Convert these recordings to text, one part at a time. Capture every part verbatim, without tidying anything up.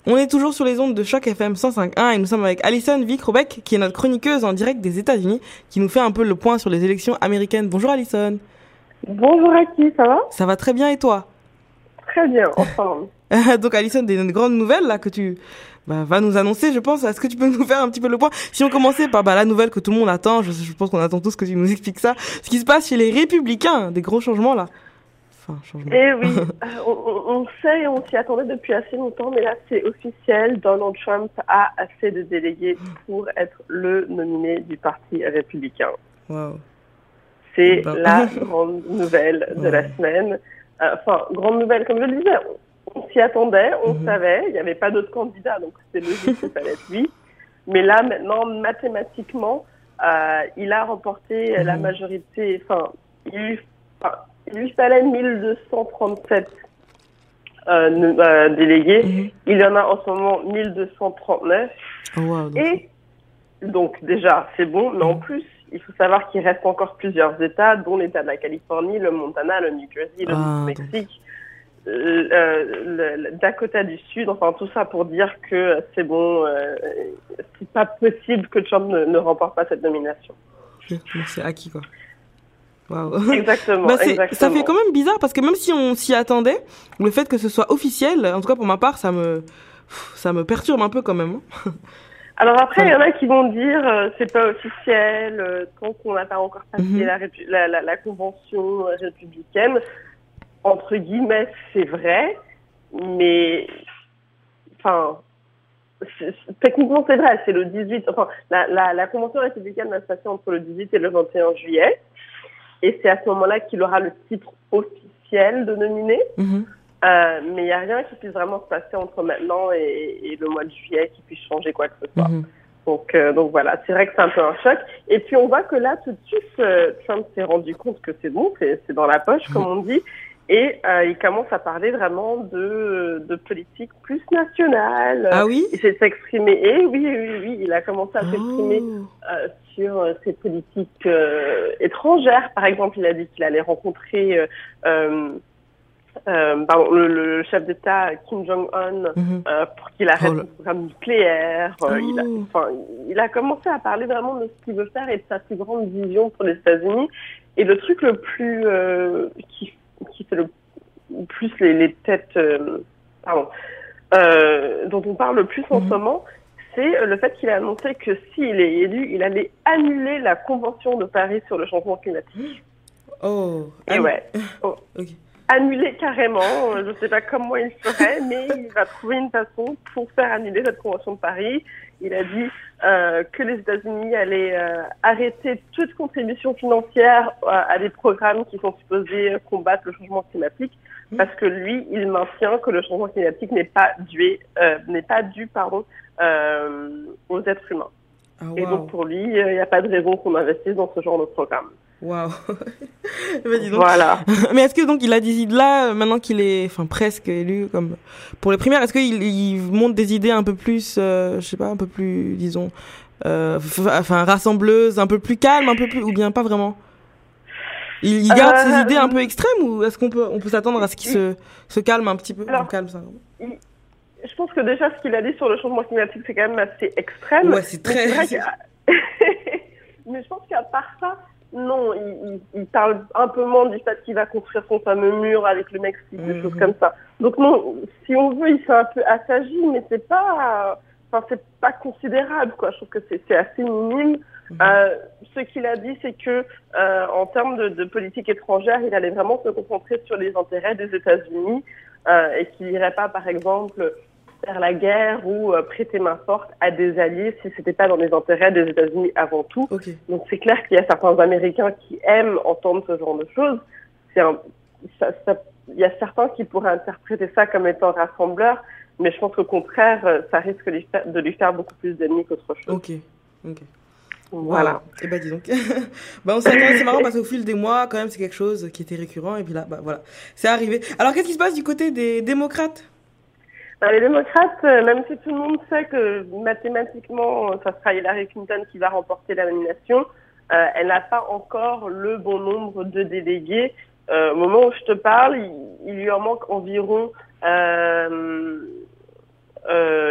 On est toujours sur les ondes de Choc F M cent cinq point un et nous sommes avec Alison Vick-Robeck, qui est notre chroniqueuse en direct des États-Unis, qui nous fait un peu le point sur les élections américaines. Bonjour Alison. Bonjour Aki, ça va ? Ça va très bien et toi ? Très bien, en forme. Donc Alison, des grandes nouvelles là que tu bah, vas nous annoncer, je pense. Est-ce que tu peux nous faire un petit peu le point ? Si on commençait par bah, la nouvelle que tout le monde attend, je, je pense qu'on attend tous que tu nous expliques ça. Ce qui se passe chez les Républicains, des gros changements là. Enfin, changement. Eh oui, on, on, on sait et on s'y attendait depuis assez longtemps, mais là c'est officiel. Donald Trump a assez de délégués pour être le nominé du Parti républicain. Wow. C'est ben... la grande nouvelle de ouais. la semaine. Euh, enfin, grande nouvelle, comme je le disais, on, on s'y attendait, on mm-hmm. savait, il n'y avait pas d'autres candidats, donc c'était logique que ça allait être lui. Mais là, maintenant, mathématiquement, euh, il a remporté mm-hmm. la majorité, enfin, il lui, enfin, il lui fallait mille deux cent trente-sept euh, euh, délégués, mm-hmm. il y en a en ce moment mille deux cent trente-neuf. Oh, wow, donc... Et donc, déjà, c'est bon, mais mm-hmm. en plus, il faut savoir qu'il reste encore plusieurs États, dont l'État de la Californie, le Montana, le New Jersey, le ah, Mexique, euh, euh, le, le Dakota du Sud, enfin tout ça pour dire que c'est bon, euh, c'est pas possible que Trump ne, ne remporte pas cette nomination. C'est acquis quoi. Wow. Exactement, bah exactement. Ça fait quand même bizarre parce que même si on s'y attendait, le fait que ce soit officiel, en tout cas pour ma part, ça me, ça me perturbe un peu quand même. Alors après, il y en a qui vont dire euh, c'est pas officiel euh, tant qu'on n'a pas encore passé mm-hmm. la, répu- la, la, la convention républicaine. Entre guillemets, c'est vrai, mais enfin, c'est, c'est, techniquement c'est vrai. C'est le dix-huit. Enfin, la, la, la convention républicaine va se passer entre le dix-huit et le vingt et un juillet, et c'est à ce moment-là qu'il aura le titre officiel de nominé. Mm-hmm. Euh, mais il n'y a rien qui puisse vraiment se passer entre maintenant et, et le mois de juillet qui puisse changer quoi que ce soit. Mm-hmm. Donc, euh, donc voilà, c'est vrai que c'est un peu un choc. Et puis on voit que là, tout de suite, euh, Trump s'est rendu compte que c'est bon, c'est, c'est dans la poche, mm-hmm. comme on dit. Et euh, il commence à parler vraiment de, de politique plus nationale. Ah oui ? Il s'est exprimé, et oui, oui, oui, il a commencé à s'exprimer oh. euh, sur euh, ses politiques euh, étrangères. Par exemple, il a dit qu'il allait rencontrer... Euh, euh, Euh, pardon, le, le chef d'État Kim Jong-un mm-hmm. euh, pour qu'il arrête oh le programme nucléaire. Euh, oh. il, a, enfin, il a commencé à parler vraiment de ce qu'il veut faire et de sa plus grande vision pour les États-Unis. Et le truc le plus euh, qui, qui fait le plus les, les têtes, euh, pardon, euh, dont on parle le plus en mm-hmm. ce moment, c'est le fait qu'il a annoncé que s'il est élu, il allait annuler la Convention de Paris sur le changement climatique. Oh. Et ouais. Oh. Okay. Annuler carrément, je ne sais pas comment il ferait, mais il va trouver une façon pour faire annuler cette convention de Paris. Il a dit euh, que les États-Unis allaient euh, arrêter toute contribution financière à, à des programmes qui sont supposés combattre le changement climatique, parce que lui, il maintient que le changement climatique n'est pas dû, euh, n'est pas dû, pardon, euh, aux êtres humains. Oh, wow. Et donc pour lui, il n'y a pas de raison qu'on investisse dans ce genre de programme. Waouh. bah, dis donc. Voilà. Mais est-ce que donc il a des idées là maintenant qu'il est, enfin presque élu comme pour les primaires, est-ce qu'il il montre des idées un peu plus, euh, je sais pas, un peu plus, disons, euh, enfin rassembleuses, un peu plus calmes, un peu plus, ou bien pas vraiment? Il, il garde euh, ses idées un peu extrêmes ou est-ce qu'on peut, on peut s'attendre à ce qu'il se, se calme un petit peu? Alors, calme ça. Il... Je pense que déjà ce qu'il a dit sur le changement climatique c'est quand même assez extrême. Ouais, c'est très. Mais, c'est mais je pense qu'à part ça. Non, il, il, il parle un peu moins du fait qu'il va construire son fameux mur avec le Mexique, mmh. des choses comme ça. Donc non, si on veut, il fait un peu assagi, mais c'est pas, enfin c'est pas considérable quoi. Je trouve que c'est, c'est assez minime. Mmh. Euh, ce qu'il a dit, c'est que euh, en termes de, de politique étrangère, il allait vraiment se concentrer sur les intérêts des États-Unis euh, et qu'il n'irait pas, par exemple, faire la guerre ou euh, prêter main forte à des alliés si c'était pas dans les intérêts des États-Unis avant tout. Okay. Donc c'est clair qu'il y a certains Américains qui aiment entendre ce genre de choses. C'est un, ça, ça, il y a certains qui pourraient interpréter ça comme étant rassembleur, mais je pense qu'au contraire, ça risque de lui faire, de lui faire beaucoup plus d'ennemis qu'autre chose. Ok, ok. Voilà. Wow. Et bah dis donc. bah on s'attend, c'est marrant parce qu'au fil des mois, quand même, c'est quelque chose qui était récurrent et puis là, bah voilà, c'est arrivé. Alors qu'est-ce qui se passe du côté des démocrates? Ben, les démocrates, même si tout le monde sait que mathématiquement, ça sera Hillary Clinton qui va remporter la nomination, euh, elle n'a pas encore le bon nombre de délégués. Euh, au moment où je te parle, il, il lui en manque environ euh, euh,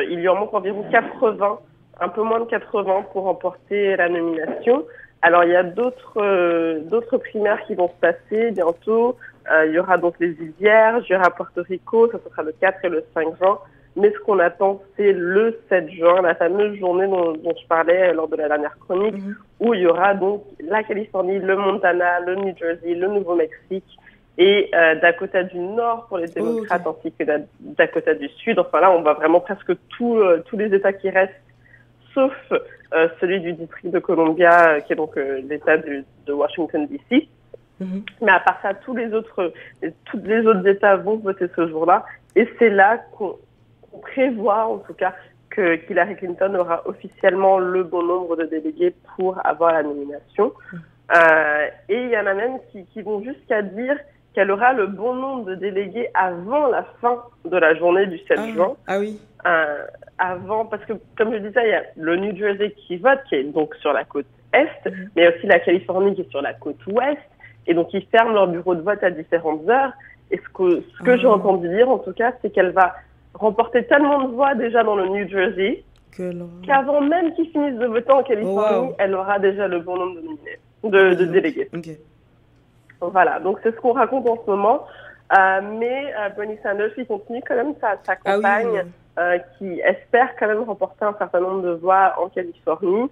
il lui en manque environ quatre-vingts, un peu moins de quatre-vingts pour remporter la nomination. Alors, il y a d'autres euh, d'autres primaires qui vont se passer bientôt. Euh, il y aura donc les îles Vierges, il y aura Porto Rico, ça sera le quatre et le cinq juin. Mais ce qu'on attend, c'est le sept juin, la fameuse journée dont, dont je parlais lors de la dernière chronique, mmh. où il y aura donc la Californie, le Montana, le New Jersey, le Nouveau-Mexique et euh, Dakota du Nord pour les démocrates, oh, okay. ainsi que Dakota du Sud. Enfin là, on voit vraiment presque tout, euh, tous les États qui restent, sauf euh, celui du district de Columbia, euh, qui est donc euh, l'État de, de Washington D C. Mm-hmm. Mais à part ça, tous les autres, tous les autres États vont voter ce jour-là, et c'est là qu'on, qu'on prévoit, en tout cas, que Hillary Clinton aura officiellement le bon nombre de délégués pour avoir la nomination. Mm-hmm. Euh, et il y en a même qui, qui vont jusqu'à dire qu'elle aura le bon nombre de délégués avant la fin de la journée du sept ah, juin. Ah oui. Euh, avant, parce que, comme je disais, il y a le New Jersey qui vote, qui est donc sur la côte est, mm-hmm. mais aussi la Californie qui est sur la côte ouest. Et donc, ils ferment leur bureau de vote à différentes heures. Et ce que, ce que ah. j'ai entendu dire, en tout cas, c'est qu'elle va remporter tellement de voix déjà dans le New Jersey que qu'avant même qu'ils finissent de voter en Californie, oh, wow. elle aura déjà le bon nombre de, nominés, de, de délégués. Okay. Voilà, donc c'est ce qu'on raconte en ce moment. Euh, mais euh, Bernie Sanders, il continue quand même sa, sa campagne, ah oui. euh, qui espère quand même remporter un certain nombre de voix en Californie.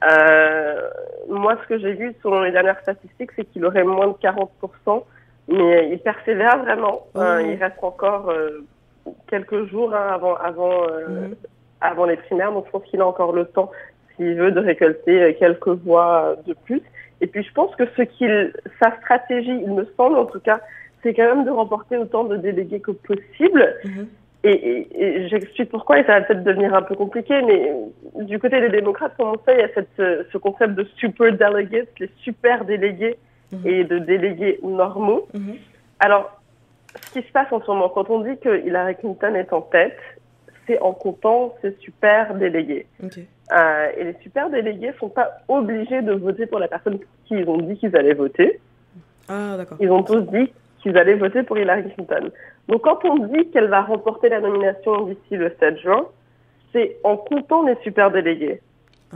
Euh, moi, ce que j'ai vu selon les dernières statistiques, c'est qu'il aurait moins de quarante pour cent, mais il persévère vraiment. Oh. Euh, il reste encore euh, quelques jours hein, avant, avant, euh, mm-hmm. avant les primaires, donc je pense qu'il a encore le temps, s'il veut, de récolter quelques voix de plus. Et puis, je pense que ce qu'il, sa stratégie, il me semble en tout cas, c'est quand même de remporter autant de délégués que possible. Mm-hmm. Et, et, et j'explique pourquoi, et ça va peut-être devenir un peu compliqué, mais du côté des démocrates, comme on sait, il y a cette, ce concept de super delegates, les super délégués mm-hmm. et de délégués normaux. Mm-hmm. Alors, ce qui se passe en ce moment, quand on dit que Hillary Clinton est en tête, c'est en comptant ces super délégués. Okay. Euh, et les super délégués sont pas obligés de voter pour la personne pour qui ils ont dit qu'ils allaient voter. Ah, d'accord. Ils ont tous dit qu'ils allaient voter pour Hillary Clinton. Donc, quand on dit qu'elle va remporter la nomination d'ici le sept juin, c'est en comptant les super délégués. Ah,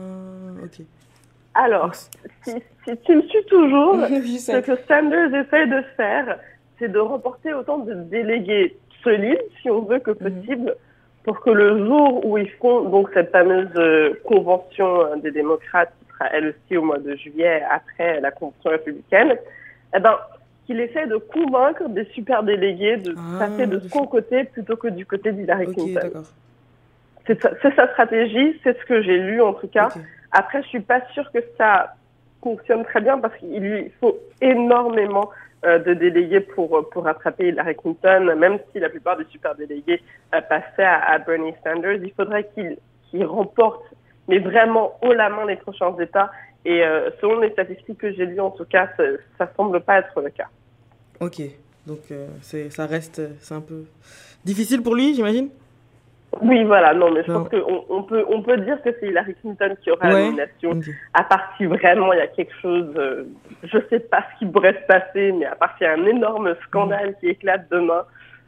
ok. Alors, si, si tu me suis toujours, ce que Sanders essaie de faire, c'est de remporter autant de délégués solides, si on veut, que possible, mm-hmm. pour que le jour où ils font donc cette fameuse euh, convention euh, des démocrates, qui sera elle aussi au mois de juillet, après la convention républicaine, eh ben, qu'il essaie de convaincre des super délégués de ah, passer de son côté plutôt que du côté d'Hillary okay, Clinton. D'accord. C'est, sa, c'est sa stratégie, c'est ce que j'ai lu en tout cas. Okay. Après, je suis pas sûre que ça fonctionne très bien parce qu'il lui faut énormément euh, de délégués pour pour rattraper Hillary Clinton. Même si la plupart des super délégués euh, passaient à, à Bernie Sanders, il faudrait qu'il qu'il remporte, mais vraiment haut la main les prochains États. Et euh, selon les statistiques que j'ai lues, en tout cas, ça, ça semble pas être le cas. Ok, donc euh, c'est, ça reste, c'est un peu difficile pour lui, j'imagine. Oui, voilà, non, mais je non. pense qu'on on peut, on peut dire que c'est Hillary Clinton qui aura ouais. la nomination. Okay. À part si vraiment il y a quelque chose, euh, je sais pas ce qui pourrait se passer, mais à part s'il y a un énorme scandale mmh. qui éclate demain,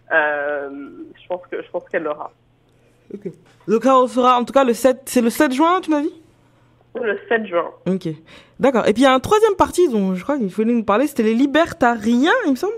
euh, je pense que, je pense qu'elle l'aura. Ok. Donc là, on sera, en tout cas, le sept, c'est le sept juin, tu m'as dit? Le sept juin. Ok, d'accord. Et puis il y a un troisième parti dont je crois qu'il fallait nous parler, c'était les libertariens, il me semble.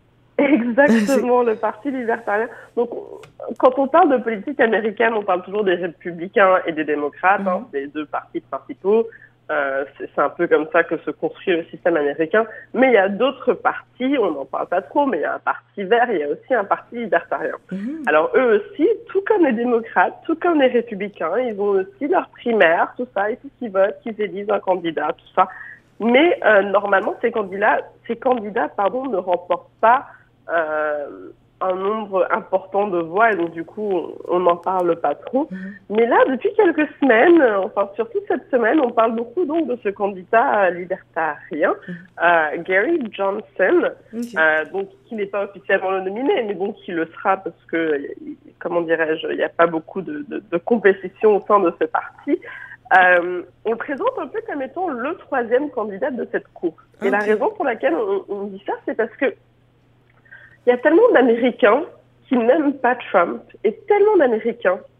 Exactement, le parti libertarien. Donc, quand on parle de politique américaine, on parle toujours des républicains et des démocrates, mm-hmm. hein, c'est les deux partis principaux. Euh, c'est, c'est un peu comme ça que se construit le système américain. Mais il y a d'autres partis, on n'en parle pas trop, mais il y a un parti vert, il y a aussi un parti libertarien. Mm-hmm. Alors eux aussi, tout comme les démocrates, tout comme les républicains, ils ont aussi leurs primaires, tout ça, il faut qu'ils votent, qu'ils élisent un candidat, tout ça. Mais euh, normalement, ces candidats, ces candidats, pardon, ne remportent pas euh, un nombre important de voix, et donc du coup, on n'en parle pas trop. Mmh. Mais là, depuis quelques semaines, enfin surtout cette semaine, on parle beaucoup donc de ce candidat libertarien, mmh. euh, Gary Johnson, okay. euh, donc qui n'est pas officiellement le nominé, mais donc qui le sera parce que, comment dirais-je, il n'y a pas beaucoup de, de, de compétition au sein de ce parti. Euh, on le présente un peu comme étant le troisième candidat de cette course. Okay. Et la raison pour laquelle on, on dit ça, c'est parce que il y a tellement d'Américains qui n'aiment pas Trump et tellement d'Américains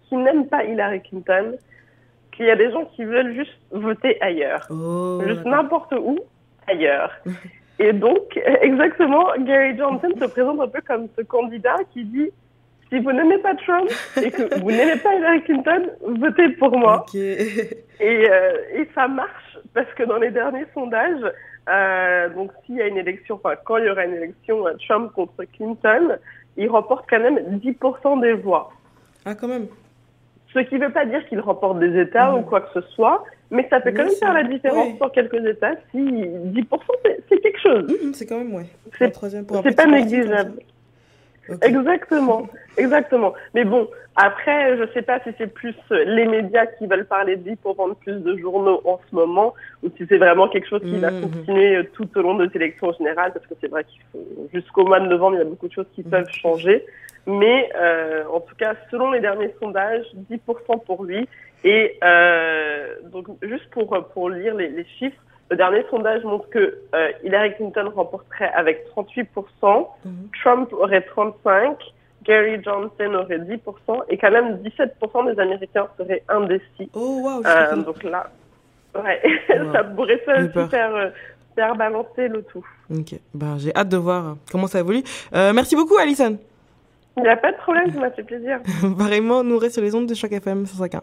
qui n'aiment pas Hillary Clinton qu'il y a des gens qui veulent juste voter ailleurs. Oh, juste n'importe où, ailleurs. Et donc, exactement, Gary Johnson se présente un peu comme ce candidat qui dit « Si vous n'aimez pas Trump et que vous n'aimez pas Hillary Clinton, votez pour moi. Okay. » Et, euh, et ça marche parce que dans les derniers sondages, euh, donc s'il y a une élection, enfin quand il y aura une élection euh, Trump contre Clinton, il remporte quand même dix pour cent des voix. Ah, quand même. Ce qui ne veut pas dire qu'il remporte des États mmh. ou quoi que ce soit, mais ça peut quand oui, même faire la différence ouais. dans quelques États si dix pour cent c'est, c'est quelque chose. Mmh, c'est quand même, ouais. C'est, c'est pas négligeable. Okay. Exactement, exactement. Mais bon, après, je sais pas si c'est plus les médias qui veulent parler de lui pour vendre plus de journaux en ce moment, ou si c'est vraiment quelque chose qui mmh. va continuer tout au long de cette élection générale, parce que c'est vrai qu'il faut, jusqu'au mois de novembre, il y a beaucoup de choses qui mmh. peuvent changer. Mais euh, en tout cas, selon les derniers sondages, dix pour cent pour lui. Et euh, donc, juste pour pour lire les, les chiffres, le dernier sondage montre que euh, Hillary Clinton remporterait avec trente-huit pour cent, mmh. Trump aurait trente-cinq pour cent, Gary Johnson aurait dix pour cent, et quand même dix-sept pour cent des Américains seraient indécis. Oh wow, euh, donc là, ouais, wow. ça pourrait ça aussi faire, euh, faire balancer le tout. Ok, ben, j'ai hâte de voir comment ça évolue. Euh, merci beaucoup, Alison. Il n'y a pas de problème, ça m'a fait plaisir. Vraiment, nous reste sur les ondes de Choc F M cent cinq point un.